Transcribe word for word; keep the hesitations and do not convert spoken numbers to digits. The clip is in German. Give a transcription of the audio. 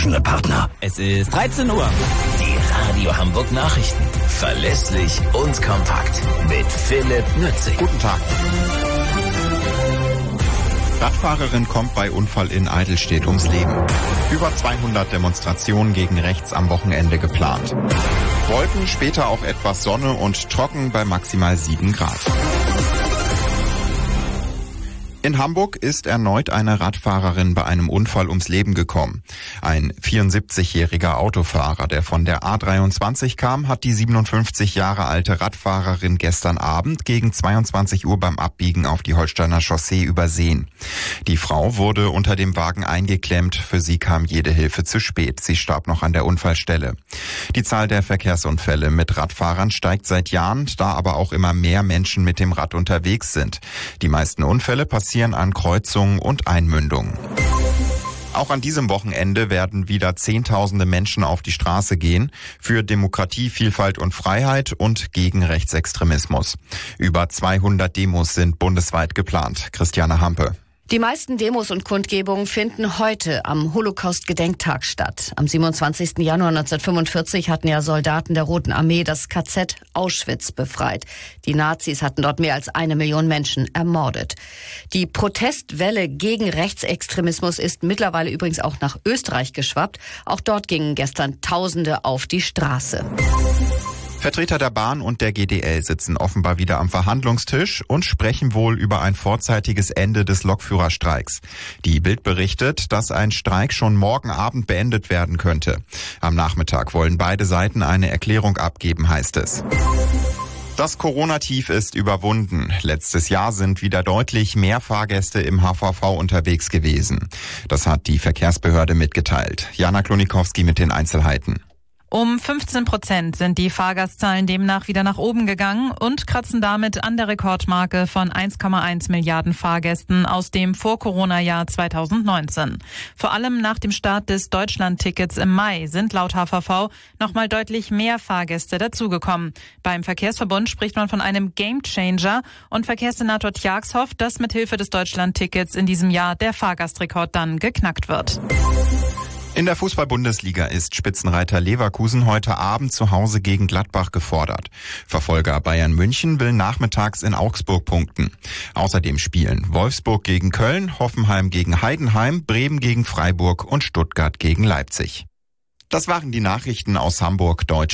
Professional Partner. Es ist dreizehn Uhr. Die Radio Hamburg Nachrichten. Verlässlich und kompakt. Mit Philipp Nützig. Guten Tag. Radfahrerin kommt bei Unfall in Eidelstedt ums Leben. Über zweihundert Demonstrationen gegen rechts am Wochenende geplant. Wolken, später auch etwas Sonne und trocken bei maximal sieben Grad. In Hamburg ist erneut eine Radfahrerin bei einem Unfall ums Leben gekommen. Ein vierundsiebzigjähriger Autofahrer, der von der A dreiundzwanzig kam, hat die siebenundfünfzig Jahre alte Radfahrerin gestern Abend gegen zweiundzwanzig Uhr beim Abbiegen auf die Holsteiner Chaussee übersehen. Die Frau wurde unter dem Wagen eingeklemmt. Für sie kam jede Hilfe zu spät. Sie starb noch an der Unfallstelle. Die Zahl der Verkehrsunfälle mit Radfahrern steigt seit Jahren, da aber auch immer mehr Menschen mit dem Rad unterwegs sind. Die meisten Unfälle passieren an Kreuzungen und Einmündungen. Auch an diesem Wochenende werden wieder Zehntausende Menschen auf die Straße gehen für Demokratie, Vielfalt und Freiheit und gegen Rechtsextremismus. Über zweihundert Demos sind bundesweit geplant. Christiane Hampe. Die meisten Demos und Kundgebungen finden heute am Holocaust-Gedenktag statt. Am siebenundzwanzigsten Januar neunzehnhundertfünfundvierzig hatten ja Soldaten der Roten Armee das K Z Auschwitz befreit. Die Nazis hatten dort mehr als eine Million Menschen ermordet. Die Protestwelle gegen Rechtsextremismus ist mittlerweile übrigens auch nach Österreich geschwappt. Auch dort gingen gestern Tausende auf die Straße. Vertreter der Bahn und der G D L sitzen offenbar wieder am Verhandlungstisch und sprechen wohl über ein vorzeitiges Ende des Lokführerstreiks. Die Bild berichtet, dass ein Streik schon morgen Abend beendet werden könnte. Am Nachmittag wollen beide Seiten eine Erklärung abgeben, heißt es. Das Corona-Tief ist überwunden. Letztes Jahr sind wieder deutlich mehr Fahrgäste im H V V unterwegs gewesen. Das hat die Verkehrsbehörde mitgeteilt. Jana Klonikowski mit den Einzelheiten. Um fünfzehn Prozent sind die Fahrgastzahlen demnach wieder nach oben gegangen und kratzen damit an der Rekordmarke von eins Komma eins Milliarden Fahrgästen aus dem Vor-Corona-Jahr zweitausendneunzehn. Vor allem nach dem Start des Deutschland-Tickets im Mai sind laut H V V nochmal deutlich mehr Fahrgäste dazugekommen. Beim Verkehrsverbund spricht man von einem Gamechanger und Verkehrssenator Tjax hofft, dass mithilfe des Deutschland-Tickets in diesem Jahr der Fahrgastrekord dann geknackt wird. In der Fußball-Bundesliga ist Spitzenreiter Leverkusen heute Abend zu Hause gegen Gladbach gefordert. Verfolger Bayern München will nachmittags in Augsburg punkten. Außerdem spielen Wolfsburg gegen Köln, Hoffenheim gegen Heidenheim, Bremen gegen Freiburg und Stuttgart gegen Leipzig. Das waren die Nachrichten aus Hamburg, Deutschland.